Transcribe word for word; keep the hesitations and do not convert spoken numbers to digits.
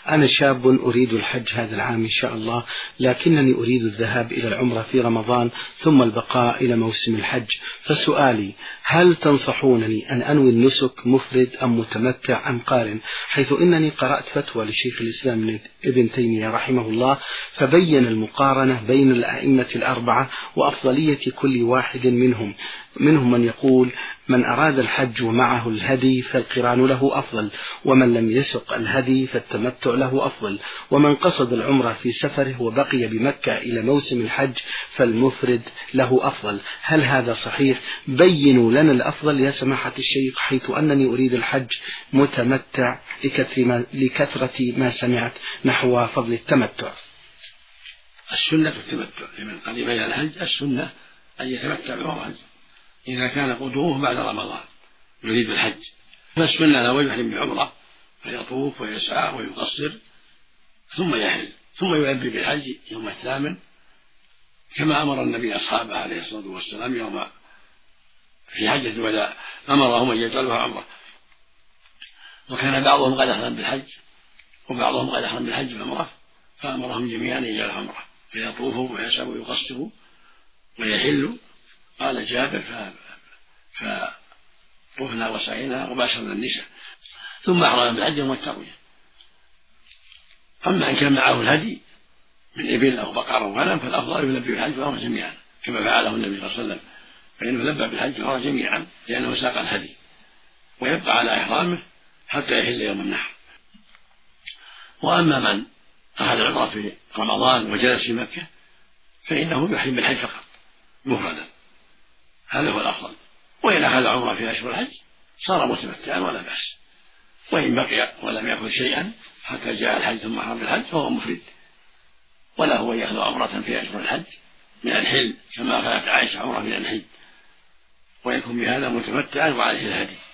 أنا شاب أريد الحج هذا العام إن شاء الله، لكنني أريد الذهاب إلى العمرة في رمضان ثم البقاء إلى موسم الحج، فسؤالي هل تنصحونني أن أنوي النسك مفرد أم متمتع أم قارن؟ حيث إنني قرأت فتوى لشيخ الإسلام ابن تيمية رحمه الله فبين المقارنة بين الأئمة الأربعة وأفضلية كل واحد منهم منهم من يقول من أراد الحج ومعه الهدي فالقران له أفضل، ومن لم يسق الهدي فالتمتع له أفضل، ومن قصد العمرة في سفره وبقي بمكة إلى موسم الحج فالمفرد له أفضل. هل هذا صحيح؟ بينوا لنا الأفضل يا سماحة الشيخ، حيث أنني أريد الحج متمتع لكثرة ما سمعت نحو فضل التمتع. السنة التمتع لمن قدم إلى الحج، السنة أن يتمتع بالحج إذا كان قدومه بعد رمضان يريد الحج، فالسنة لو يحرم بعمرة فيطوف ويسعى ويقصر ثم يحل ثم يلبي بالحج يوم الثامن، كما أمر النبي أصحابه عليه الصلاة والسلام يوم في حجة الوداع أمرهم أن يجعلوها عمرة، وكان بعضهم قد أحرم بالحج وبعضهم قد أحرم بالحج والعمرة فأمرهم جميعا أن يجعلوها عمرة فيطوفوا ويسعوا ويقصروا ويحلوا. قال جابر فطفنا وسعينا وباشرنا النساء ثم أحرم بالحج يوم التروية. أما إن كان معه الهدي من إبل أو بقر أو غنم فالأفضل يلبي بالحج والعمرة جميعا كما فعله النبي صلى الله عليه وسلم، فإنه لبى بالحج والعمرة جميعا لأنه ساق الهدي، ويبقى على إحرامه حتى يحل يوم النحر. وأما من أخذ العمرة في رمضان وجلس في مكة فإنه يحرم بالحج فقط مفردا، هذا هو الأفضل. وإن أخذ عمرة في أشهر الحج صار متمتعا ولا بأس، وإن بقي ولم يأخذ شيئا حتى جاء الحج ثم أحرم بالحج فهو مفرد، ولا هو يأخذ عمرة في أشهر الحج من الحل كما أخذت عائشة عمرة من الحج، ويكون بهذا متمتعا وعليه الهدي.